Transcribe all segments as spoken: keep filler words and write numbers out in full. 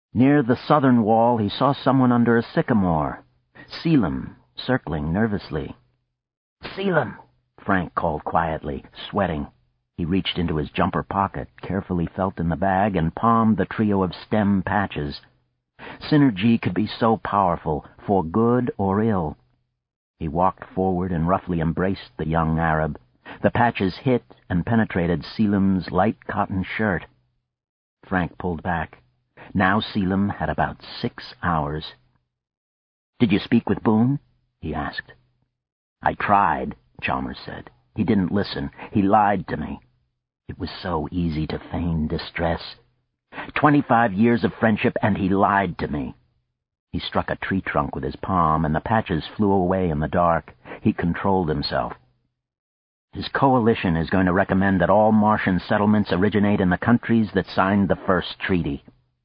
Near the southern wall he saw someone under a sycamore. Selim, circling nervously. "Selim!" Frank called quietly, sweating. He reached into his jumper pocket, carefully felt in the bag, and palmed the trio of stem patches. Synergy could be so powerful, for good or ill. He walked forward and roughly embraced the young Arab. The patches hit and penetrated Selim's light cotton shirt. Frank pulled back. Now Selim had about six hours. "Did you speak with Boone?" he asked. "I tried," Chalmers said. "He didn't listen. He lied to me." It was so easy to feign distress. Twenty-five years of friendship, and he lied to me. He struck a tree trunk with his palm, and the patches flew away in the dark. He controlled himself. "His coalition is going to recommend that all Martian settlements originate in the countries that signed the first treaty."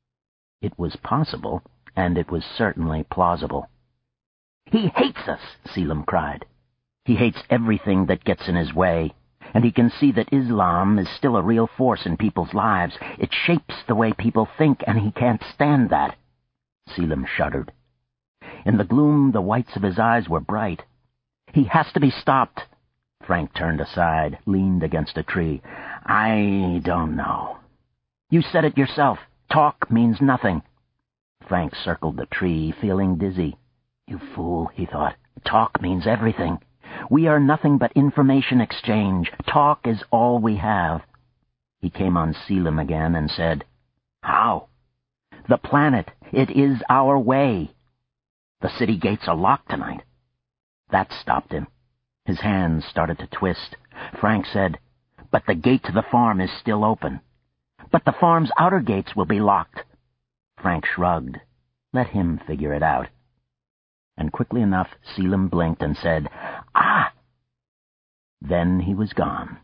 It was possible, and it was certainly plausible. "He hates us!" Selim cried. "He hates everything that gets in his way. And he can see that Islam is still a real force in people's lives. It shapes the way people think, and he can't stand that." Selim shuddered. In the gloom, the whites of his eyes were bright. "He has to be stopped." Frank turned aside, leaned against a tree. "I don't know." "You said it yourself. Talk means nothing." Frank circled the tree, feeling dizzy. "You fool," he thought. "Talk means everything. We are nothing but information exchange. Talk is all we have." He came on Selim again and said, "How?" "The planet. It is our way." "The city gates are locked tonight." That stopped him. His hands started to twist. Frank said, "But the gate to the farm is still open." "But the farm's outer gates will be locked." Frank shrugged. Let him figure it out. And quickly enough, Selim blinked and said, "Ah!" Then he was gone.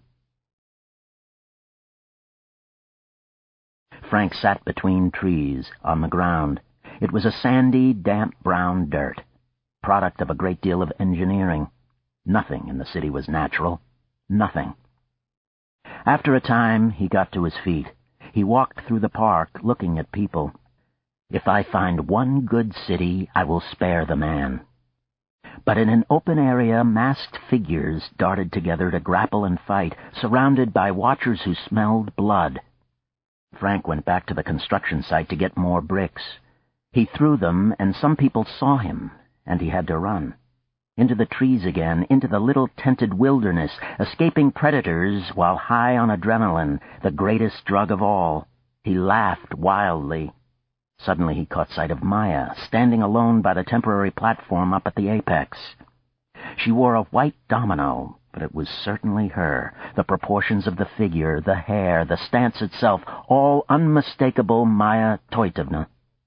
Frank sat between trees, on the ground. It was a sandy, damp brown dirt, product of a great deal of engineering. Nothing in the city was natural. Nothing. After a time, he got to his feet. He walked through the park, looking at people. If I find one good city, I will spare the man. But in an open area, masked figures darted together to grapple and fight, surrounded by watchers who smelled blood. Frank went back to the construction site to get more bricks. He threw them, and some people saw him, and he had to run. Into the trees again, into the little tented wilderness, escaping predators while high on adrenaline, the greatest drug of all. He laughed wildly. Suddenly he caught sight of Maya, standing alone by the temporary platform up at the apex. She wore a white domino, but it was certainly her. The proportions of the figure, the hair, the stance itself, all unmistakable Maya Toitovna.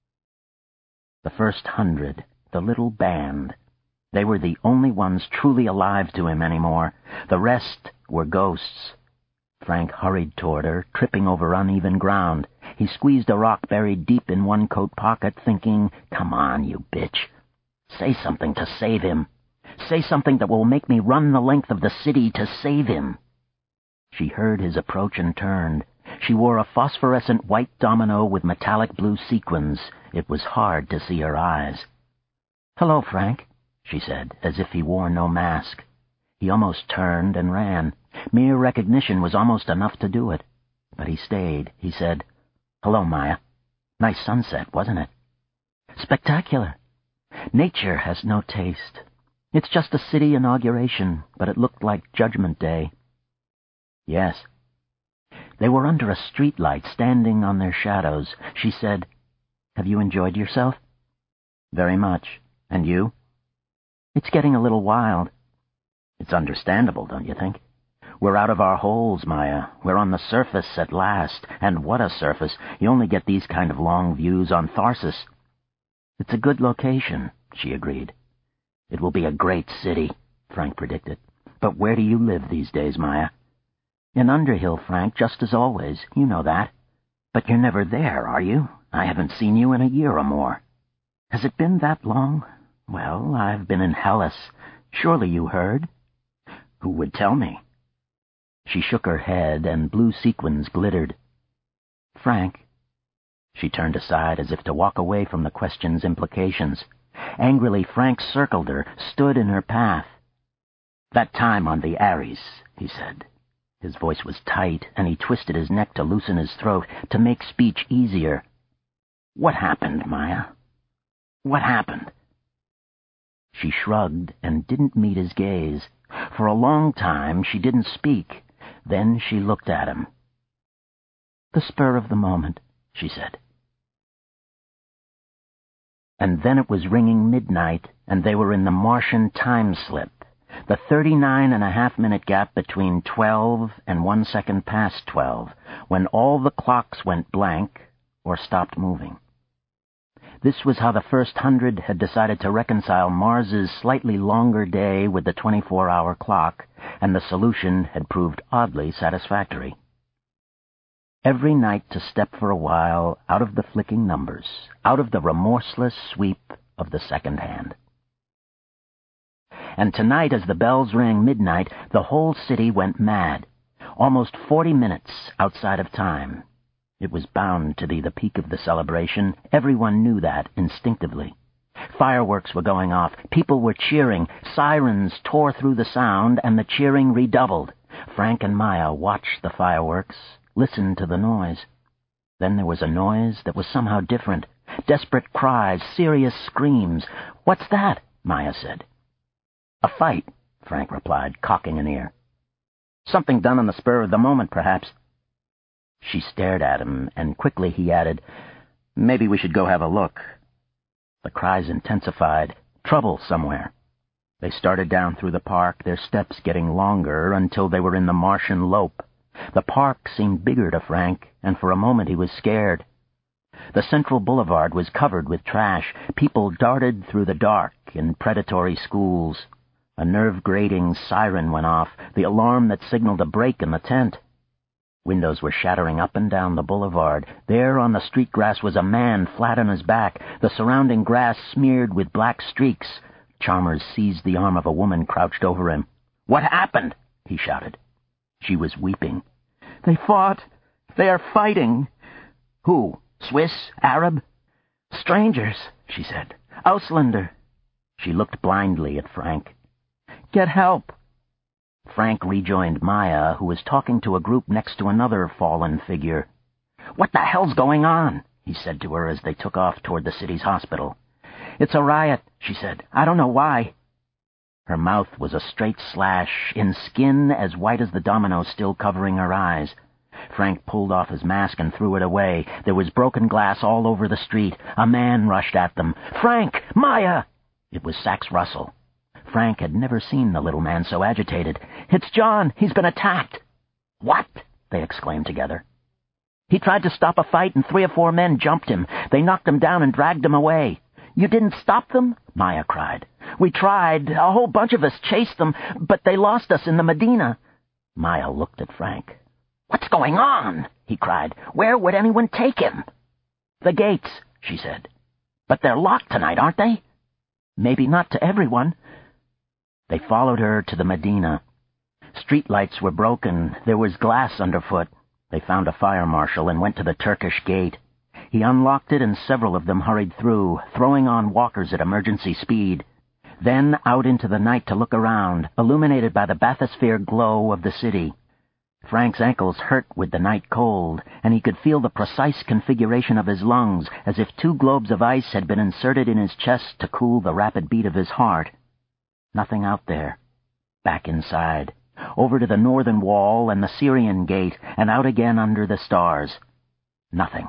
The first hundred, the little band, they were the only ones truly alive to him anymore. The rest were ghosts. Frank hurried toward her, tripping over uneven ground. He squeezed a rock buried deep in one coat pocket, thinking, "Come on, you bitch. Say something to save him. Say something that will make me run the length of the city to save him." She heard his approach and turned. She wore a phosphorescent white domino with metallic blue sequins. It was hard to see her eyes. "Hello, Frank," she said, as if he wore no mask. He almost turned and ran. Mere recognition was almost enough to do it. But he stayed. He said, "Hello, Maya. Nice sunset, wasn't it?" "Spectacular. Nature has no taste. It's just a city inauguration, but it looked like Judgment Day." "Yes." They were under a streetlight, standing on their shadows. She said, "Have you enjoyed yourself?" "Very much. And you?" "It's getting a little wild." "It's understandable, don't you think? We're out of our holes, Maya. We're on the surface at last. And what a surface. You only get these kind of long views on Tharsis." "It's a good location," she agreed. "It will be a great city," Frank predicted. "But where do you live these days, Maya?" "In Underhill, Frank, just as always. You know that." "But you're never there, are you? I haven't seen you in a year or more." "Has it been that long? Well, I've been in Hellas. Surely you heard?" "Who would tell me?" She shook her head, and blue sequins glittered. "Frank, She turned aside as if to walk away from the question's implications. Angrily, Frank circled her, stood in her path. "That time on the Ares," he said. His voice was tight, and he twisted his neck to loosen his throat, to make speech easier. "What happened, Maya? What happened?" She shrugged and didn't meet his gaze. For a long time she didn't speak. Then she looked at him. "The spur of the moment," she said. And then it was ringing midnight, and they were in the Martian time slip, the thirty-nine and a half minute gap between twelve and one second past twelve, when all the clocks went blank or stopped moving. This was how the first hundred had decided to reconcile Mars's slightly longer day with the twenty-four hour clock, and the solution had proved oddly satisfactory. Every night to step for a while out of the flicking numbers, out of the remorseless sweep of the second hand. And tonight, as the bells rang midnight, the whole city went mad. Almost forty minutes outside of time. It was bound to be the peak of the celebration. Everyone knew that instinctively. Fireworks were going off. People were cheering. Sirens tore through the sound, and the cheering redoubled. Frank and Maya watched the fireworks, listened to the noise. Then there was a noise that was somehow different. Desperate cries, serious screams. "What's that?" Maya said. "A fight," Frank replied, cocking an ear. "Something done on the spur of the moment, perhaps." She stared at him, and quickly he added, "Maybe we should go have a look." The cries intensified. Trouble somewhere. They started down through the park, their steps getting longer until they were in the Martian lope. The park seemed bigger to Frank, and for a moment he was scared. The central boulevard was covered with trash. People darted through the dark in predatory schools. A nerve-grating siren went off, the alarm that signaled a break in the tent. Windows were shattering up and down the boulevard. There on the street grass was a man flat on his back, the surrounding grass smeared with black streaks. Chalmers seized the arm of a woman crouched over him. "What happened?" he shouted. She was weeping. "They fought. They are fighting." "Who? Swiss? Arab?" "Strangers," she said. "Ausländer." She looked blindly at Frank. "Get help." Frank rejoined Maya, who was talking to a group next to another fallen figure. "What the hell's going on?" he said to her as they took off toward the city's hospital. "It's a riot," she said. "I don't know why." Her mouth was a straight slash, in skin as white as the domino still covering her eyes. Frank pulled off his mask and threw it away. There was broken glass all over the street. A man rushed at them. "Frank! Maya!" It was Sax Russell. Frank had never seen the little man so agitated. "It's John! He's been attacked!" "What?" they exclaimed together. "He tried to stop a fight, and three or four men jumped him. They knocked him down and dragged him away." "You didn't stop them?" Maya cried. "We tried. A whole bunch of us chased them, but they lost us in the Medina." Maya looked at Frank. "What's going on?" he cried. "Where would anyone take him?" "The gates," she said. "But they're locked tonight, aren't they?" "Maybe not to everyone." They followed her to the Medina. Streetlights were broken. There was glass underfoot. They found a fire marshal and went to the Turkish gate. He unlocked it, and several of them hurried through, throwing on walkers at emergency speed. Then out into the night to look around, illuminated by the bathysphere glow of the city. Frank's ankles hurt with the night cold, and he could feel the precise configuration of his lungs, as if two globes of ice had been inserted in his chest to cool the rapid beat of his heart. Nothing out there. Back inside. Over to the northern wall and the Syrian gate, and out again under the stars. Nothing.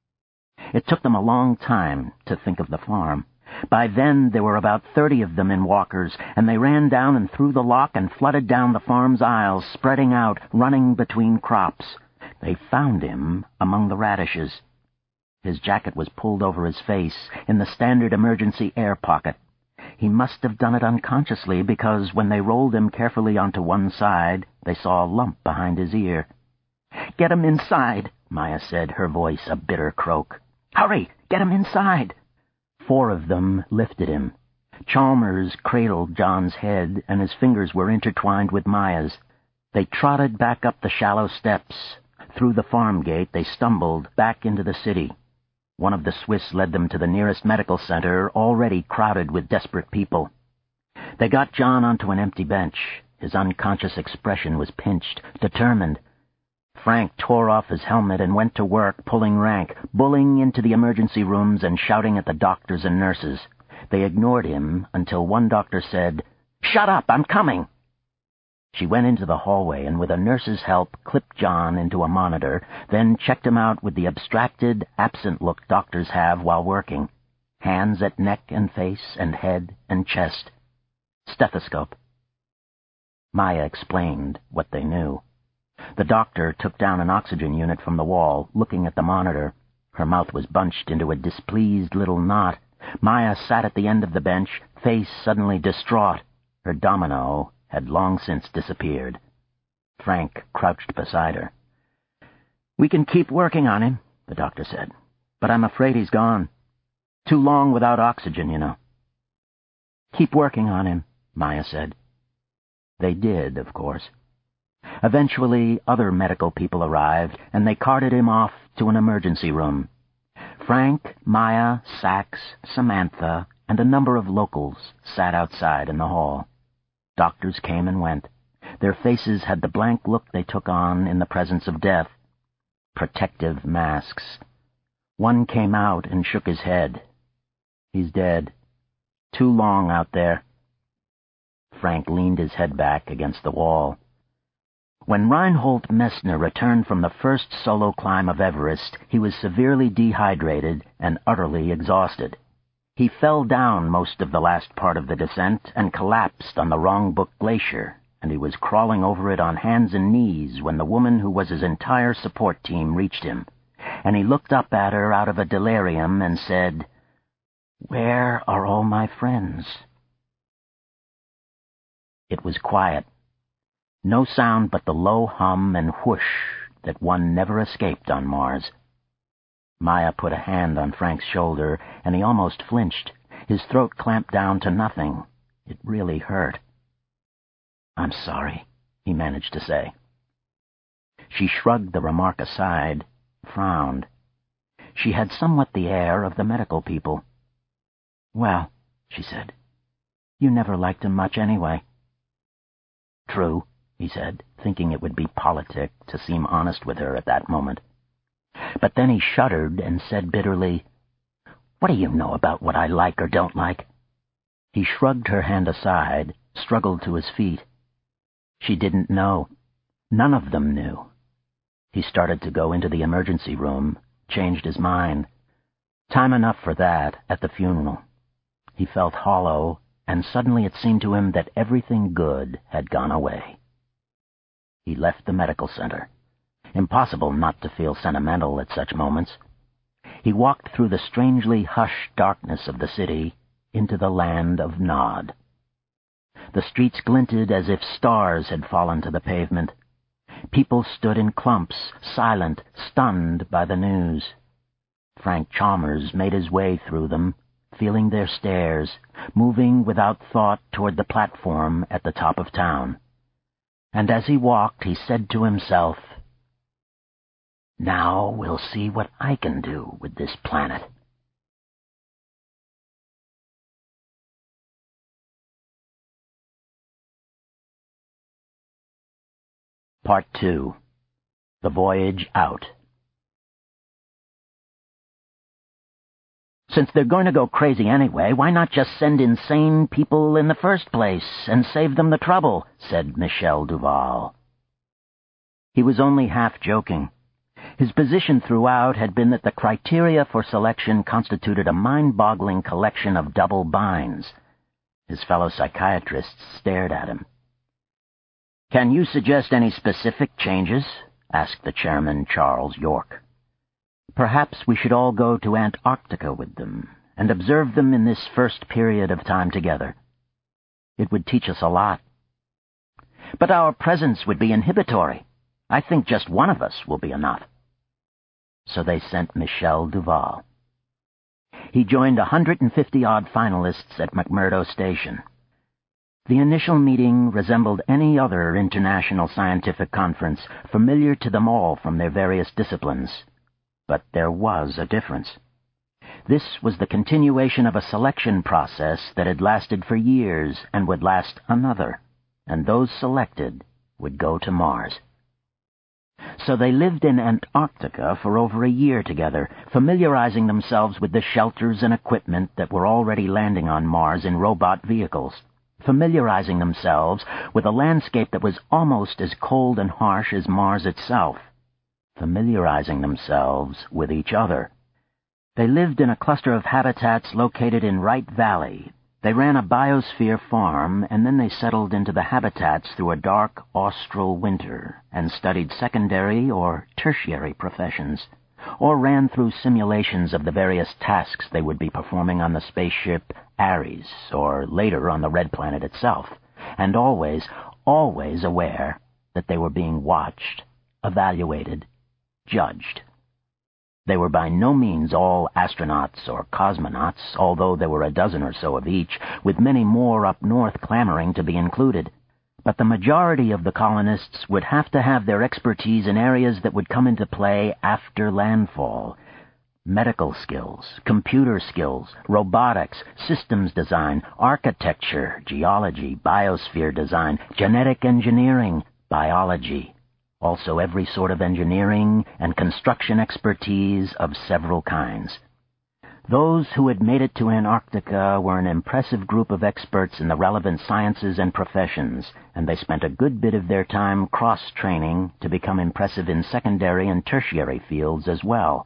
It took them a long time to think of the farm. By then there were about thirty of them in walkers, and they ran down and through the lock and flooded down the farm's aisles, spreading out, running between crops. They found him among the radishes. His jacket was pulled over his face, in the standard emergency air pocket. He must have done it unconsciously, because when they rolled him carefully onto one side, they saw a lump behind his ear. "Get him inside," Maya said, her voice a bitter croak. "Hurry, get him inside." Four of them lifted him. Chalmers cradled John's head, and his fingers were intertwined with Maya's. They trotted back up the shallow steps. Through the farm gate they stumbled back into the city. One of the Swiss led them to the nearest medical center, already crowded with desperate people. They got John onto an empty bench. His unconscious expression was pinched, determined. Frank tore off his helmet and went to work pulling rank, bullying into the emergency rooms and shouting at the doctors and nurses. They ignored him until one doctor said, "Shut up, I'm coming!" She went into the hallway and with a nurse's help clipped John into a monitor, then checked him out with the abstracted, absent look doctors have while working. Hands at neck and face and head and chest. Stethoscope. Maya explained what they knew. The doctor took down an oxygen unit from the wall, looking at the monitor. Her mouth was bunched into a displeased little knot. Maya sat at the end of the bench, face suddenly distraught. Her domino had long since disappeared. Frank crouched beside her. "We can keep working on him," the doctor said, "but I'm afraid he's gone. Too long without oxygen, you know." "Keep working on him," Maya said. They did, of course. Eventually, other medical people arrived, and they carted him off to an emergency room. Frank, Maya, Sachs, Samantha, and a number of locals sat outside in the hall. Doctors came and went. Their faces had the blank look they took on in the presence of death. Protective masks. One came out and shook his head. "He's dead. Too long out there." Frank leaned his head back against the wall. When Reinhold Messner returned from the first solo climb of Everest, he was severely dehydrated and utterly exhausted. He fell down most of the last part of the descent and collapsed on the Rongbuk Glacier, and he was crawling over it on hands and knees when the woman who was his entire support team reached him, and he looked up at her out of a delirium and said, "Where are all my friends?" It was quiet. No sound but the low hum and whoosh that one never escaped on Mars. Maya put a hand on Frank's shoulder, and he almost flinched. His throat clamped down to nothing. It really hurt. "I'm sorry," he managed to say. She shrugged the remark aside, frowned. She had somewhat the air of the medical people. "Well," she said, "you never liked him much anyway." "True," he said, thinking it would be politic to seem honest with her at that moment. But then he shuddered and said bitterly, "What do you know about what I like or don't like?" He shrugged her hand aside, struggled to his feet. She didn't know. None of them knew. He started to go into the emergency room, changed his mind. Time enough for that at the funeral. He felt hollow, and suddenly it seemed to him that everything good had gone away. He left the medical center. Impossible not to feel sentimental at such moments. He walked through the strangely hushed darkness of the city into the land of Nod. The streets glinted as if stars had fallen to the pavement. People stood in clumps, silent, stunned by the news. Frank Chalmers made his way through them, feeling their stares, moving without thought toward the platform at the top of town. And as he walked, he said to himself, "Now we'll see what I can do with this planet." Part two. The Voyage Out. "Since they're going to go crazy anyway, why not just send insane people in the first place and save them the trouble?" said Michel Duval. He was only half joking. His position throughout had been that the criteria for selection constituted a mind-boggling collection of double binds. His fellow psychiatrists stared at him. "Can you suggest any specific changes?" asked the chairman, Charles York. "Perhaps we should all go to Antarctica with them and observe them in this first period of time together. It would teach us a lot." "But our presence would be inhibitory. I think just one of us will be enough." So they sent Michel Duval. He joined a hundred and fifty-odd finalists at McMurdo Station. The initial meeting resembled any other international scientific conference, familiar to them all from their various disciplines. But there was a difference. This was the continuation of a selection process that had lasted for years and would last another, and those selected would go to Mars. So they lived in Antarctica for over a year together, familiarizing themselves with the shelters and equipment that were already landing on Mars in robot vehicles, familiarizing themselves with a landscape that was almost as cold and harsh as Mars itself, familiarizing themselves with each other. They lived in a cluster of habitats located in Wright Valley. They ran a biosphere farm, and then they settled into the habitats through a dark austral winter and studied secondary or tertiary professions, or ran through simulations of the various tasks they would be performing on the spaceship Ares, or later on the Red Planet itself, and always, always aware that they were being watched, evaluated, judged. They were by no means all astronauts or cosmonauts, although there were a dozen or so of each, with many more up north clamoring to be included. But the majority of the colonists would have to have their expertise in areas that would come into play after landfall. Medical skills, computer skills, robotics, systems design, architecture, geology, biosphere design, genetic engineering, biology. Also every sort of engineering and construction expertise of several kinds. Those who had made it to Antarctica were an impressive group of experts in the relevant sciences and professions, and they spent a good bit of their time cross-training to become impressive in secondary and tertiary fields as well.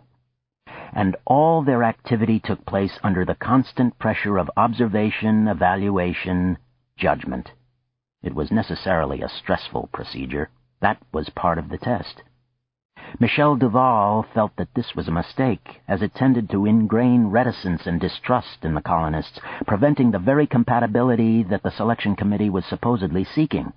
And all their activity took place under the constant pressure of observation, evaluation, judgment. It was necessarily a stressful procedure. That was part of the test. Michel Duval felt that this was a mistake, as it tended to ingrain reticence and distrust in the colonists, preventing the very compatibility that the selection committee was supposedly seeking.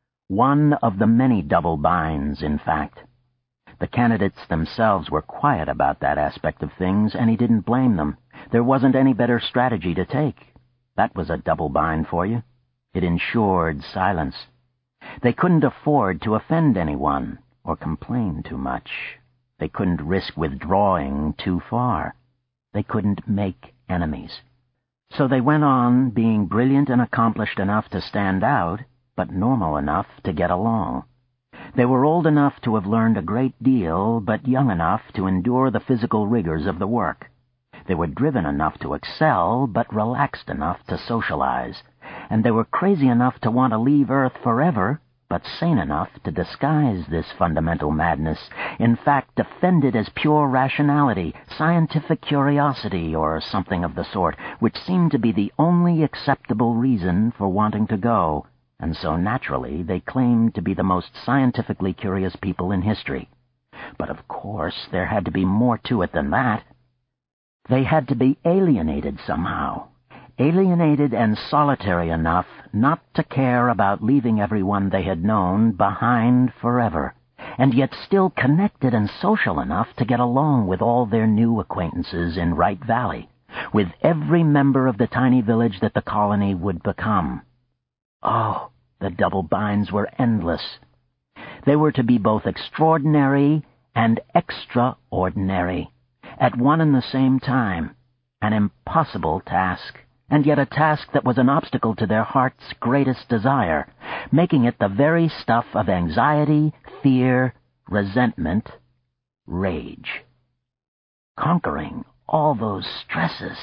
One of the many double binds, in fact. The candidates themselves were quiet about that aspect of things, and he didn't blame them. There wasn't any better strategy to take. That was a double bind for you. It ensured silence. They couldn't afford to offend anyone or complain too much. They couldn't risk withdrawing too far. They couldn't make enemies. So they went on being brilliant and accomplished enough to stand out, but normal enough to get along. They were old enough to have learned a great deal, but young enough to endure the physical rigors of the work. They were driven enough to excel, but relaxed enough to socialize. And they were crazy enough to want to leave Earth forever, but sane enough to disguise this fundamental madness, in fact defend it as pure rationality, scientific curiosity, or something of the sort, which seemed to be the only acceptable reason for wanting to go, and so naturally they claimed to be the most scientifically curious people in history. But of course there had to be more to it than that. They had to be alienated somehow. Alienated and solitary enough not to care about leaving everyone they had known behind forever, and yet still connected and social enough to get along with all their new acquaintances in Wright Valley, with every member of the tiny village that the colony would become. Oh, the double binds were endless. They were to be both extraordinary and extraordinary, at one and the same time, an impossible task. And yet a task that was an obstacle to their heart's greatest desire, making it the very stuff of anxiety, fear, resentment, rage. Conquering all those stresses.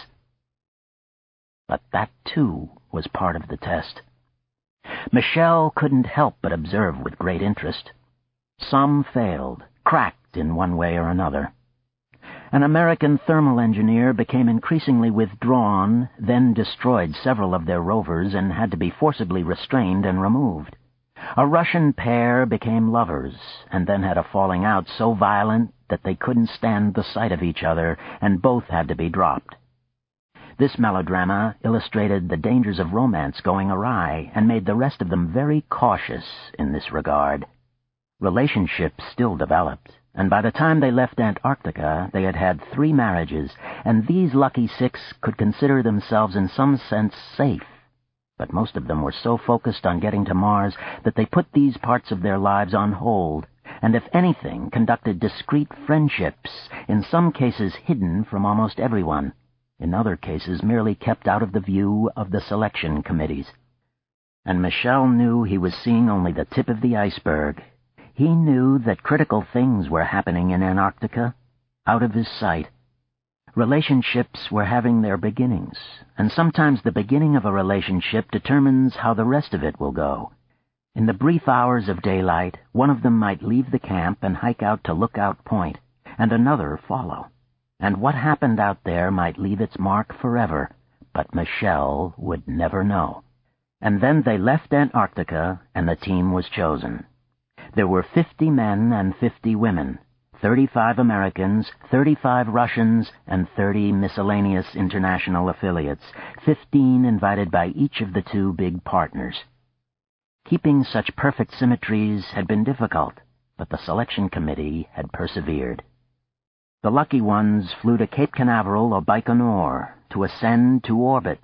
But that, too, was part of the test. Michel couldn't help but observe with great interest. Some failed, cracked in one way or another. An American thermal engineer became increasingly withdrawn, then destroyed several of their rovers and had to be forcibly restrained and removed. A Russian pair became lovers, and then had a falling out so violent that they couldn't stand the sight of each other, and both had to be dropped. This melodrama illustrated the dangers of romance going awry, and made the rest of them very cautious in this regard. Relationships still developed, and by the time they left Antarctica they had had three marriages, and these lucky six could consider themselves in some sense safe. But most of them were so focused on getting to Mars that they put these parts of their lives on hold, and if anything conducted discreet friendships, in some cases hidden from almost everyone. in other cases merely kept out of the view of the selection committees. And Michel knew he was seeing only the tip of the iceberg. He knew that critical things were happening in Antarctica, out of his sight. Relationships were having their beginnings, and sometimes the beginning of a relationship determines how the rest of it will go. In the brief hours of daylight, one of them might leave the camp and hike out to Lookout Point, and another follow. And what happened out there might leave its mark forever, but Michel would never know. And then they left Antarctica, and the team was chosen. There were fifty men and fifty women, thirty-five Americans, thirty-five Russians, and thirty miscellaneous international affiliates, fifteen invited by each of the two big partners. Keeping such perfect symmetries had been difficult, but the selection committee had persevered. The lucky ones flew to Cape Canaveral or Baikonur to ascend to orbit.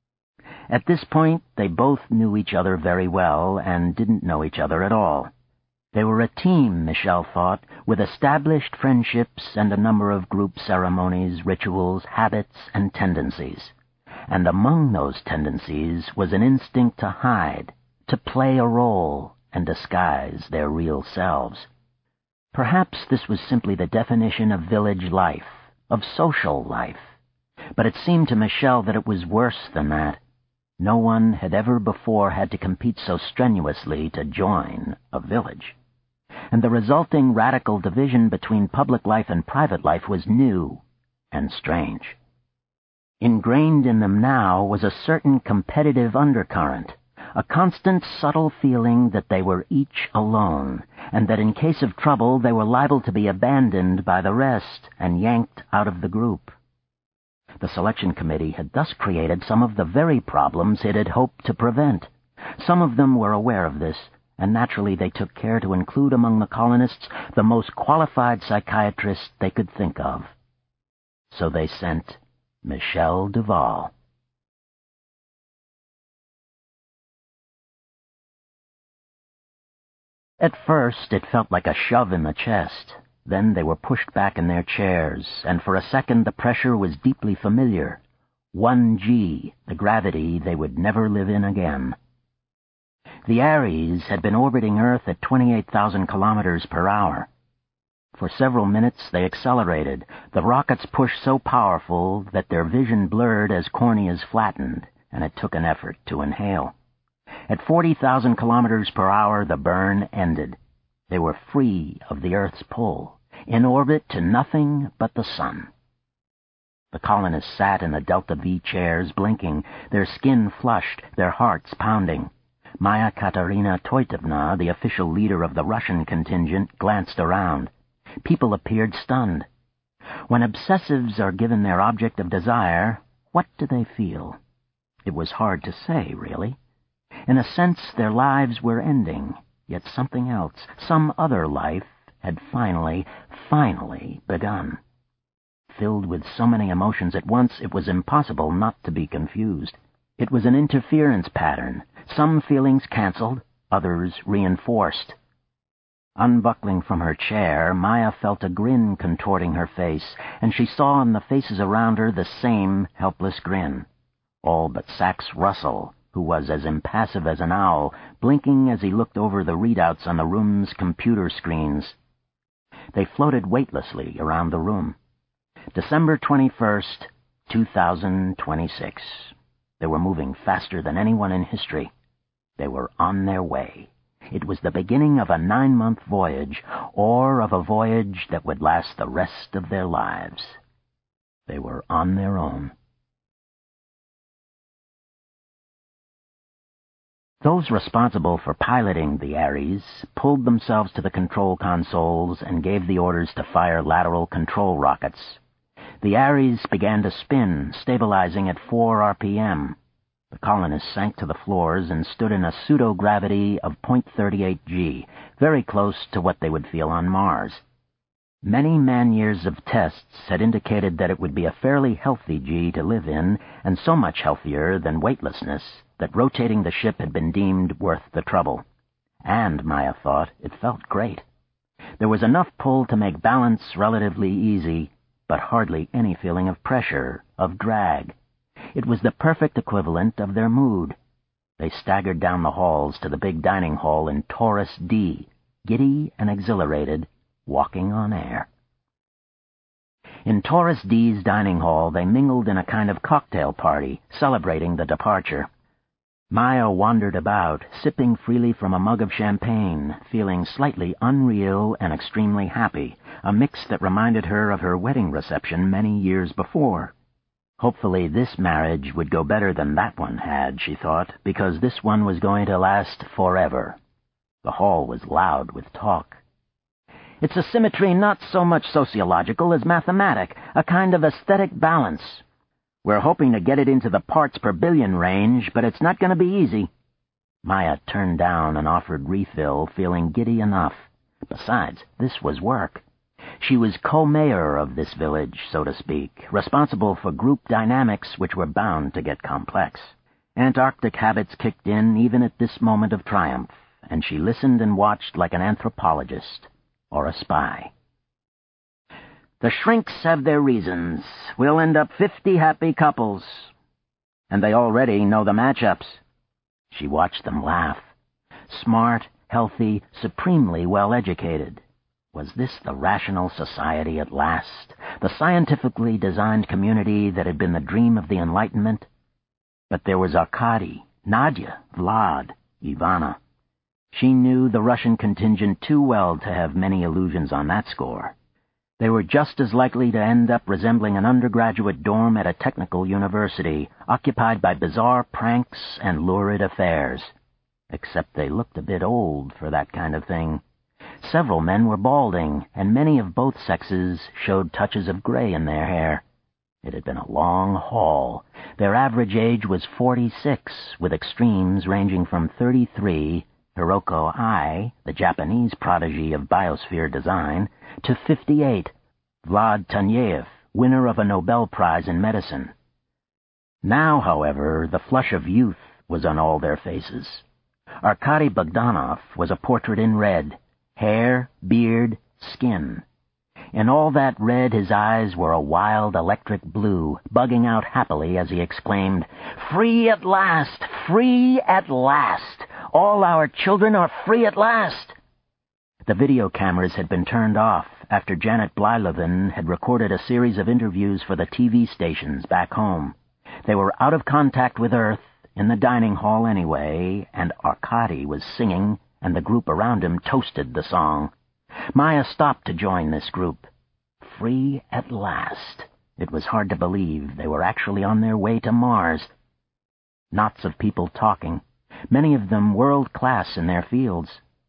At this point, they both knew each other very well and didn't know each other at all. They were a team, Michel thought, with established friendships and a number of group ceremonies, rituals, habits, and tendencies. And among those tendencies was an instinct to hide, to play a role and disguise their real selves. Perhaps this was simply the definition of village life, of social life. But it seemed to Michel that it was worse than that. No one had ever before had to compete so strenuously to join a village. And the resulting radical division between public life and private life was new and strange. Ingrained in them now was a certain competitive undercurrent, a constant subtle feeling that they were each alone, and that in case of trouble they were liable to be abandoned by the rest and yanked out of the group. The selection committee had thus created some of the very problems it had hoped to prevent. Some of them were aware of this, and naturally they took care to include among the colonists the most qualified psychiatrist they could think of. So they sent Michel Duval. At first it felt like a shove in the chest. Then they were pushed back in their chairs, and for a second the pressure was deeply familiar. One G, the gravity they would never live in again. The Ares had been orbiting Earth at twenty-eight thousand kilometers per hour. For several minutes they accelerated, the rockets pushed so powerful that their vision blurred as corneas flattened, and it took an effort to inhale. At forty thousand kilometers per hour the burn ended. They were free of the Earth's pull, in orbit to nothing but the sun. The colonists sat in the Delta V chairs, blinking, their skin flushed, their hearts pounding. Maya Katerina Toitovna, the official leader of the Russian contingent, glanced around. People appeared stunned. When obsessives are given their object of desire, what do they feel? It was hard to say, really. In a sense, their lives were ending. Yet something else, some other life, had finally, finally begun. Filled with so many emotions at once, it was impossible not to be confused. It was an interference pattern, some feelings canceled, others reinforced. Unbuckling from her chair, Maya felt a grin contorting her face, and she saw on the faces around her the same helpless grin. All but Sax Russell, who was as impassive as an owl, blinking as he looked over the readouts on the room's computer screens. They floated weightlessly around the room. December twenty-first, two thousand twenty-six. They were moving faster than anyone in history. They were on their way. It was the beginning of a nine-month voyage, or of a voyage that would last the rest of their lives. They were on their own. Those responsible for piloting the Ares pulled themselves to the control consoles and gave the orders to fire lateral control rockets. The Ares began to spin, stabilizing at four R P M. The colonists sank to the floors and stood in a pseudo-gravity of point three eight G, very close to what they would feel on Mars. Many man-years of tests had indicated that it would be a fairly healthy G to live in, and so much healthier than weightlessness that rotating the ship had been deemed worth the trouble. And, Maya thought, it felt great. There was enough pull to make balance relatively easy, but hardly any feeling of pressure of drag. It was the perfect equivalent of their mood. They staggered down the halls to the big dining hall in Taurus D, giddy and exhilarated, walking on air. In Taurus D's dining hall, they mingled in a kind of cocktail party, celebrating the departure. Maya wandered about, sipping freely from a mug of champagne, feeling slightly unreal and extremely happy, a mix that reminded her of her wedding reception many years before. Hopefully this marriage would go better than that one had, she thought, because this one was going to last forever. The hall was loud with talk. It's a symmetry not so much sociological as mathematic, a kind of aesthetic balance. We're hoping to get it into the parts per billion range, but it's not going to be easy. Maya turned down an offered refill, feeling giddy enough. Besides, this was work. She was co-mayor of this village, so to speak, responsible for group dynamics which were bound to get complex. Antarctic habits kicked in even at this moment of triumph, and she listened and watched like an anthropologist or a spy. The shrinks have their reasons. We'll end up fifty happy couples. And they already know the matchups. She watched them laugh. Smart, healthy, supremely well-educated. Was this the rational society at last? The scientifically designed community that had been the dream of the Enlightenment? But there was Arkady, Nadia, Vlad, Ivana. She knew the Russian contingent too well to have many illusions on that score. They were just as likely to end up resembling an undergraduate dorm at a technical university, occupied by bizarre pranks and lurid affairs. Except they looked a bit old for that kind of thing. Several men were balding, and many of both sexes showed touches of gray in their hair. It had been a long haul. Their average age was forty-six, with extremes ranging from thirty-three, Hiroko Ai, the Japanese prodigy of biosphere design, to fifty-eight, Vlad Tanyev, winner of a Nobel Prize in medicine. Now, however, the flush of youth was on all their faces. Arkady Bogdanov was a portrait in red, hair, beard, skin. In all that red his eyes were a wild electric blue, bugging out happily as he exclaimed, "Free at last! Free at last! All our children are free at last!" The video cameras had been turned off after Janet Blyleven had recorded a series of interviews for the T V stations back home. They were out of contact with Earth, in the dining hall anyway, and Arkady was singing, and the group around him toasted the song. Maya stopped to join this group. Free at last. It was hard to believe they were actually on their way to Mars. Knots of people talking, many of them world-class in their fields.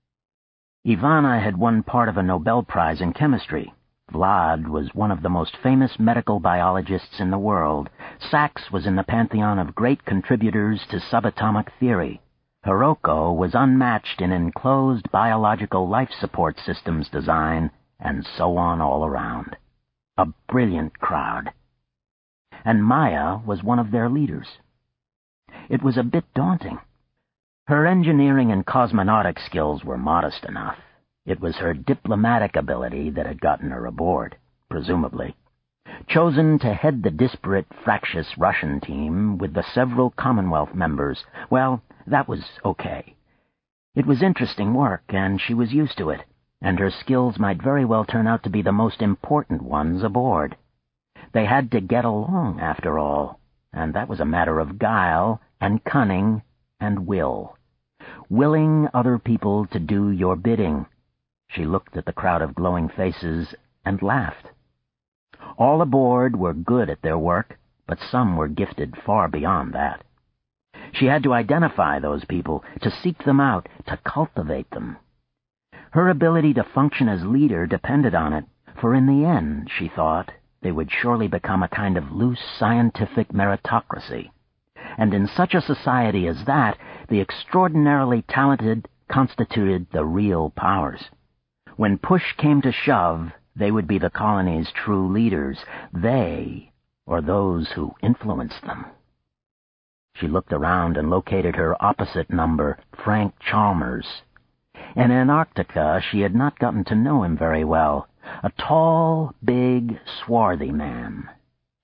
Ivana had won part of a Nobel Prize in chemistry. Vlad was one of the most famous medical biologists in the world. Sachs was in the pantheon of great contributors to subatomic theory. Hiroko was unmatched in enclosed biological life support systems design, and so on all around. A brilliant crowd. And Maya was one of their leaders. It was a bit daunting. Her engineering and cosmonautic skills were modest enough. It was her diplomatic ability that had gotten her aboard, presumably. Chosen to head the disparate, fractious Russian team with the several Commonwealth members, well, that was okay. It was interesting work, and she was used to it, and her skills might very well turn out to be the most important ones aboard. They had to get along, after all, and that was a matter of guile and cunning and will. Willing other people to do your bidding. She looked at the crowd of glowing faces and laughed. All aboard were good at their work, but some were gifted far beyond that. She had to identify those people, to seek them out, to cultivate them. Her ability to function as leader depended on it, for in the end, she thought, they would surely become a kind of loose scientific meritocracy. And in such a society as that, the extraordinarily talented constituted the real powers. When push came to shove, they would be the colony's true leaders, they, or those who influenced them. She looked around and located her opposite number, Frank Chalmers. In Antarctica, she had not gotten to know him very well. A tall, big, swarthy man.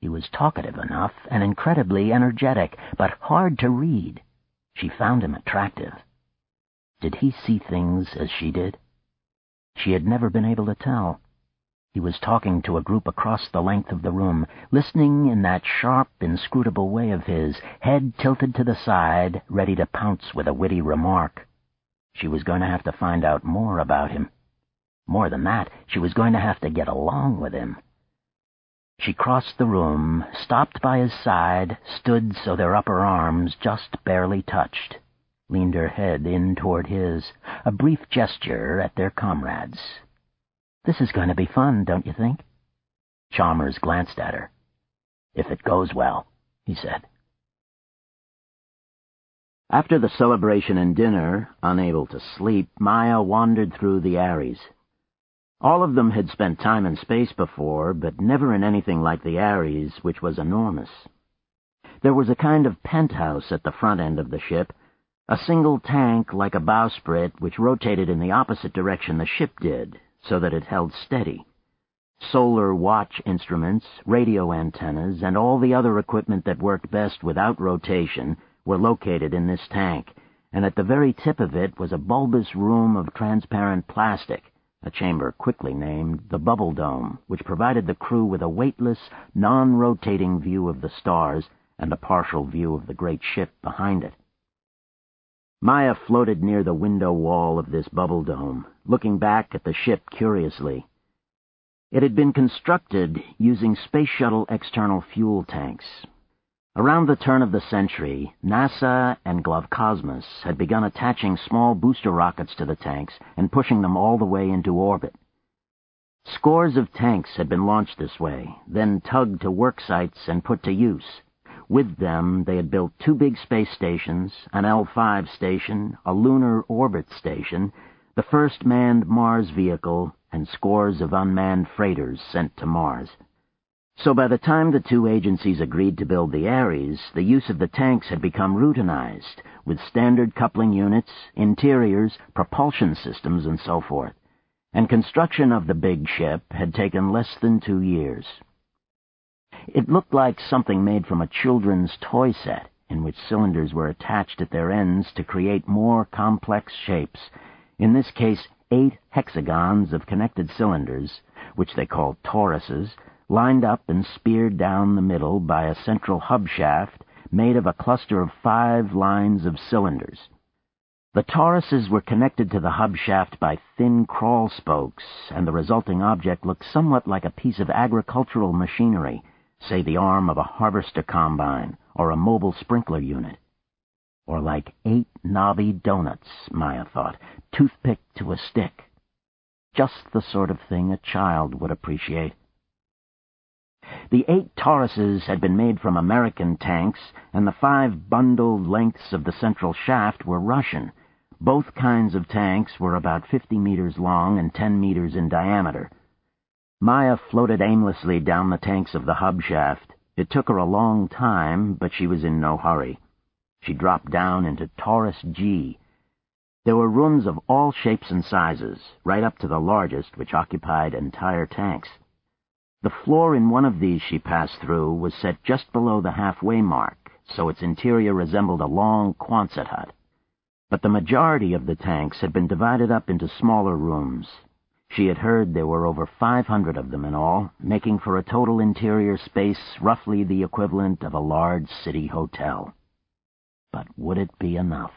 He was talkative enough and incredibly energetic, but hard to read. She found him attractive. Did he see things as she did? She had never been able to tell. He was talking to a group across the length of the room, listening in that sharp, inscrutable way of his, head tilted to the side, ready to pounce with a witty remark. She was going to have to find out more about him. More than that, she was going to have to get along with him. She crossed the room, stopped by his side, stood so their upper arms just barely touched, leaned her head in toward his, a brief gesture at their comrades. "This is going to be fun, don't you think?" Chalmers glanced at her. "If it goes well," he said. After the celebration and dinner, unable to sleep, Maya wandered through the Ares. All of them had spent time in space before, but never in anything like the Ares, which was enormous. There was a kind of penthouse at the front end of the ship, a single tank like a bowsprit which rotated in the opposite direction the ship did, so that it held steady. Solar watch instruments, radio antennas, and all the other equipment that worked best without rotation were located in this tank, and at the very tip of it was a bulbous room of transparent plastic, a chamber quickly named the Bubble Dome, which provided the crew with a weightless, non-rotating view of the stars and a partial view of the great ship behind it. Maya floated near the window wall of this Bubble Dome, looking back at the ship curiously. It had been constructed using space shuttle external fuel tanks. Around the turn of the century, NASA and Glovcosmos had begun attaching small booster rockets to the tanks and pushing them all the way into orbit. Scores of tanks had been launched this way, then tugged to work sites and put to use. With them, they had built two big space stations, an L five station, a lunar orbit station, the first manned Mars vehicle, and scores of unmanned freighters sent to Mars. So by the time the two agencies agreed to build the Ares, the use of the tanks had become routinized, with standard coupling units, interiors, propulsion systems, and so forth, and construction of the big ship had taken less than two years. It looked like something made from a children's toy set, in which cylinders were attached at their ends to create more complex shapes, in this case eight hexagons of connected cylinders, which they called toruses, lined up and speared down the middle by a central hub shaft made of a cluster of five lines of cylinders. The toruses were connected to the hub shaft by thin crawl spokes, and the resulting object looked somewhat like a piece of agricultural machinery, say the arm of a harvester combine or a mobile sprinkler unit. Or like eight knobby donuts, Maya thought, toothpicked to a stick. Just the sort of thing a child would appreciate. The eight toruses had been made from American tanks, and the five bundled lengths of the central shaft were Russian. Both kinds of tanks were about fifty meters long and ten meters in diameter. Maya floated aimlessly down the tanks of the hub shaft. It took her a long time, but she was in no hurry. She dropped down into Taurus G. There were rooms of all shapes and sizes, right up to the largest, which occupied entire tanks. The floor in one of these she passed through was set just below the halfway mark, so its interior resembled a long Quonset hut. But the majority of the tanks had been divided up into smaller rooms. She had heard there were over five hundred of them in all, making for a total interior space roughly the equivalent of a large city hotel. But would it be enough?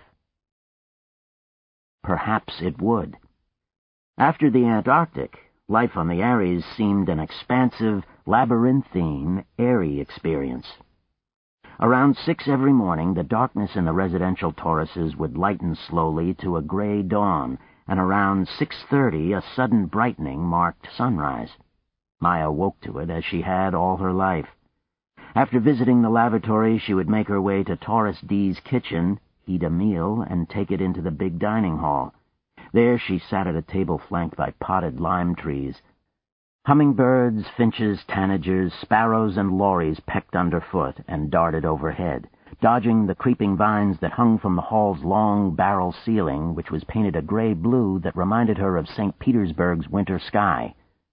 Perhaps it would. After the Antarctic, life on the Ares seemed an expansive, labyrinthine, airy experience. Around six every morning, the darkness in the residential toruses would lighten slowly to a gray dawn, and around six thirty a sudden brightening marked sunrise. Maya woke to it as she had all her life. After visiting the lavatory, she would make her way to Taurus D's kitchen, eat a meal, and take it into the big dining hall. There she sat at a table flanked by potted lime trees. Hummingbirds, finches, tanagers, sparrows, and lories pecked underfoot and darted overhead, dodging the creeping vines that hung from the hall's long barrel ceiling, which was painted a gray blue that reminded her of Saint Petersburg's winter sky.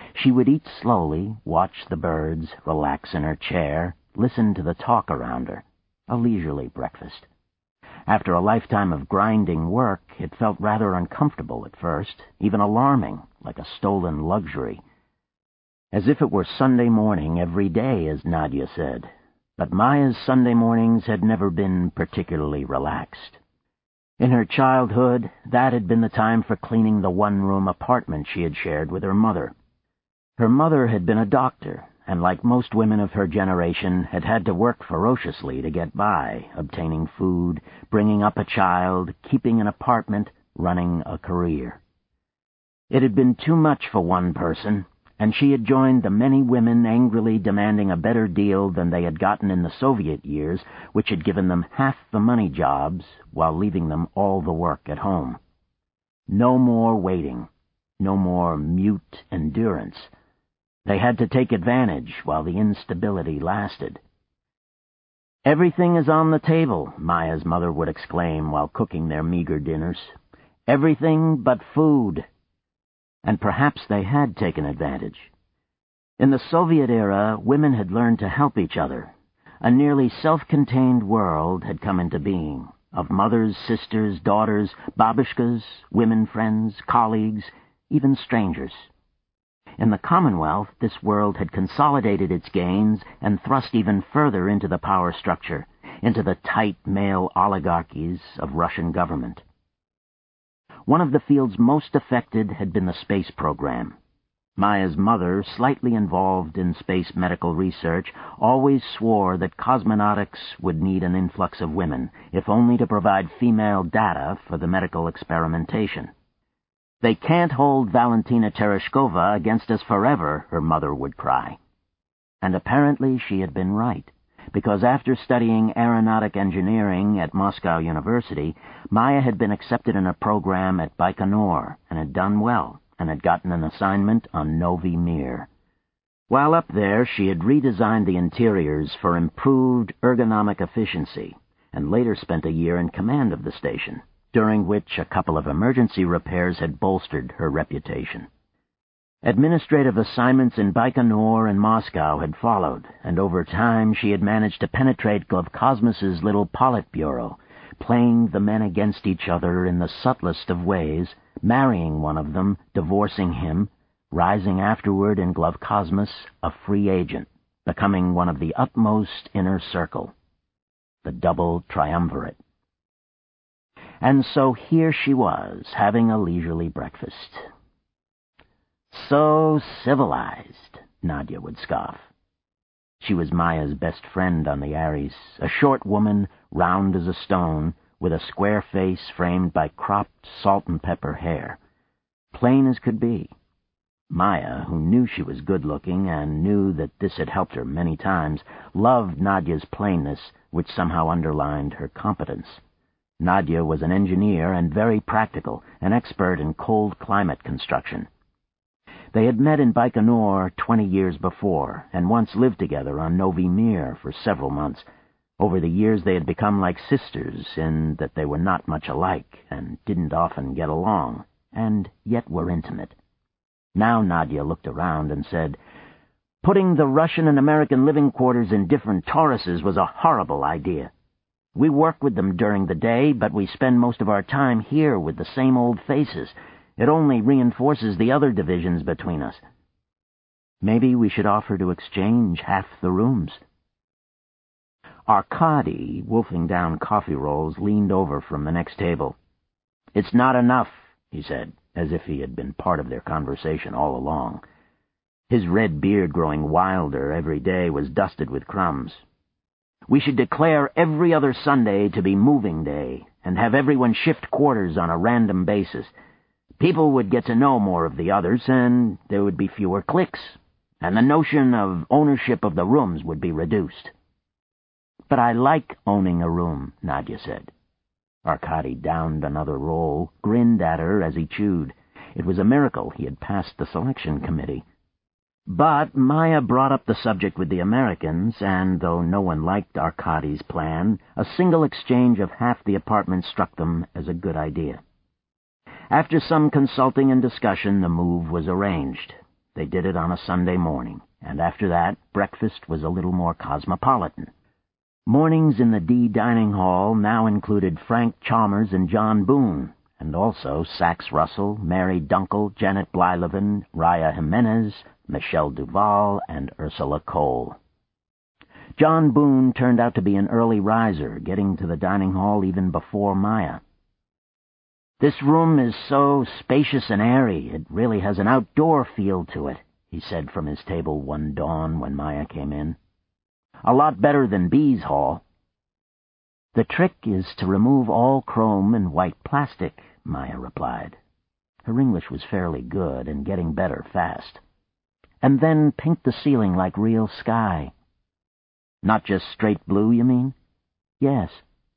She would eat slowly, watch the birds, relax in her chair, listen to the talk around her. A leisurely breakfast. After a lifetime of grinding work, it felt rather uncomfortable at first, even alarming, like a stolen luxury. As if it were Sunday morning every day, as Nadia said. But Maya's Sunday mornings had never been particularly relaxed. In her childhood, that had been the time for cleaning the one-room apartment she had shared with her mother. Her mother had been a doctor, and like most women of her generation, had had to work ferociously to get by, obtaining food, bringing up a child, keeping an apartment, running a career. It had been too much for one person, and she had joined the many women angrily demanding a better deal than they had gotten in the Soviet years, which had given them half the money jobs while leaving them all the work at home. No more waiting, no more mute endurance. They had to take advantage while the instability lasted. "Everything is on the table," Maya's mother would exclaim while cooking their meager dinners. "Everything but food." And perhaps they had taken advantage. In the Soviet era, women had learned to help each other. A nearly self-contained world had come into being, of mothers, sisters, daughters, babushkas, women friends, colleagues, even strangers. In the Commonwealth, this world had consolidated its gains and thrust even further into the power structure, into the tight male oligarchies of Russian government. One of the fields most affected had been the space program. Maya's mother, slightly involved in space medical research, always swore that cosmonautics would need an influx of women, if only to provide female data for the medical experimentation. "They can't hold Valentina Tereshkova against us forever," her mother would cry. And apparently she had been right, because after studying aeronautic engineering at Moscow University, Maya had been accepted in a program at Baikonur and had done well, and had gotten an assignment on Novi Mir. While up there, she had redesigned the interiors for improved ergonomic efficiency, and later spent a year in command of the station, during which a couple of emergency repairs had bolstered her reputation. Administrative assignments in Baikonur and Moscow had followed, and over time she had managed to penetrate Glovkosmos's little Politburo, playing the men against each other in the subtlest of ways, marrying one of them, divorcing him, rising afterward in Glovkosmos a free agent, becoming one of the utmost inner circle, the double triumvirate. And so here she was, having a leisurely breakfast. "So civilized," Nadia would scoff. She was Maya's best friend on the Ares, a short woman, round as a stone, with a square face framed by cropped salt-and-pepper hair. Plain as could be. Maya, who knew she was good-looking and knew that this had helped her many times, loved Nadia's plainness, which somehow underlined her competence. Nadia was an engineer and very practical, an expert in cold climate construction. They had met in Baikonur twenty years before, and once lived together on Novi Mir for several months. Over the years they had become like sisters, in that they were not much alike, and didn't often get along, and yet were intimate. Now Nadia looked around and said, "Putting the Russian and American living quarters in different Tauruses was a horrible idea. We work with them during the day, but we spend most of our time here with the same old faces. It only reinforces the other divisions between us. Maybe we should offer to exchange half the rooms." Arkady, wolfing down coffee rolls, leaned over from the next table. "It's not enough," he said, as if he had been part of their conversation all along. His red beard, growing wilder every day, was dusted with crumbs. "We should declare every other Sunday to be moving day, and have everyone shift quarters on a random basis. People would get to know more of the others, and there would be fewer cliques, and the notion of ownership of the rooms would be reduced." "But I like owning a room," Nadia said. Arkady downed another roll, grinned at her as he chewed. It was a miracle he had passed the selection committee. But Maya brought up the subject with the Americans, and, though no one liked Arkady's plan, a single exchange of half the apartment struck them as a good idea. After some consulting and discussion, the move was arranged. They did it on a Sunday morning, and after that, breakfast was a little more cosmopolitan. Mornings in the D dining hall now included Frank Chalmers and John Boone, and also Sax Russell, Mary Dunkel, Janet Blyleven, Raya Jimenez, Michelle Duval, and Ursula Cole. John Boone turned out to be an early riser, getting to the dining hall even before Maya. "This room is so spacious and airy, it really has an outdoor feel to it," he said from his table one dawn when Maya came in. "A lot better than B's hall." "The trick is to remove all chrome and white plastic," Maya replied. Her English was fairly good and getting better fast. "And then paint the ceiling like real sky." "Not just straight blue, you mean?" "Yes."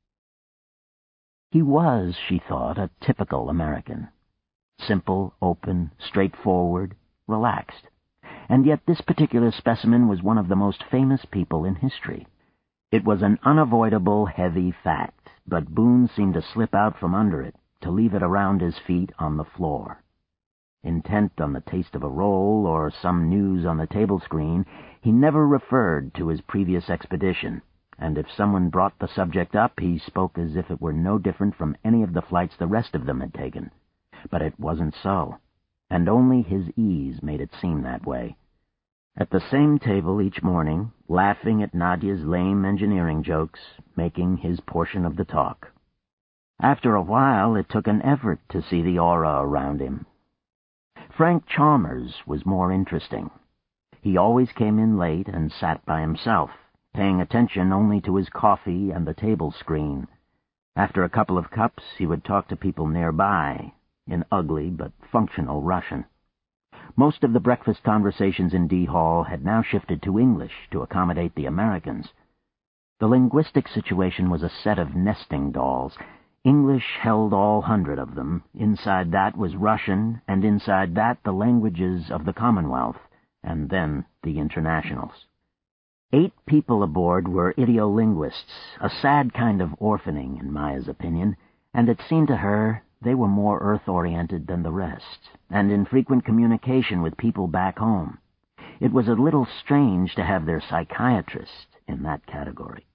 He was, she thought, a typical American. Simple, open, straightforward, relaxed. And yet this particular specimen was one of the most famous people in history. It was an unavoidable, heavy fact, but Boone seemed to slip out from under it, to leave it around his feet on the floor. Intent on the taste of a roll or some news on the table screen, he never referred to his previous expedition, and if someone brought the subject up, he spoke as if it were no different from any of the flights the rest of them had taken. But it wasn't so, and only his ease made it seem that way. At the same table each morning, laughing at Nadia's lame engineering jokes, making his portion of the talk. After a while, it took an effort to see the aura around him. Frank Chalmers was more interesting. He always came in late and sat by himself, paying attention only to his coffee and the table screen. After a couple of cups, he would talk to people nearby, in ugly but functional Russian. Most of the breakfast conversations in D Hall had now shifted to English to accommodate the Americans. The linguistic situation was a set of nesting dolls. English held all hundred of them. Inside that was Russian, and inside that the languages of the Commonwealth, and then the internationals. Eight people aboard were idiolinguists, a sad kind of orphaning, in Maya's opinion, and it seemed to her they were more Earth-oriented than the rest, and in frequent communication with people back home. It was a little strange to have their psychiatrist in that category.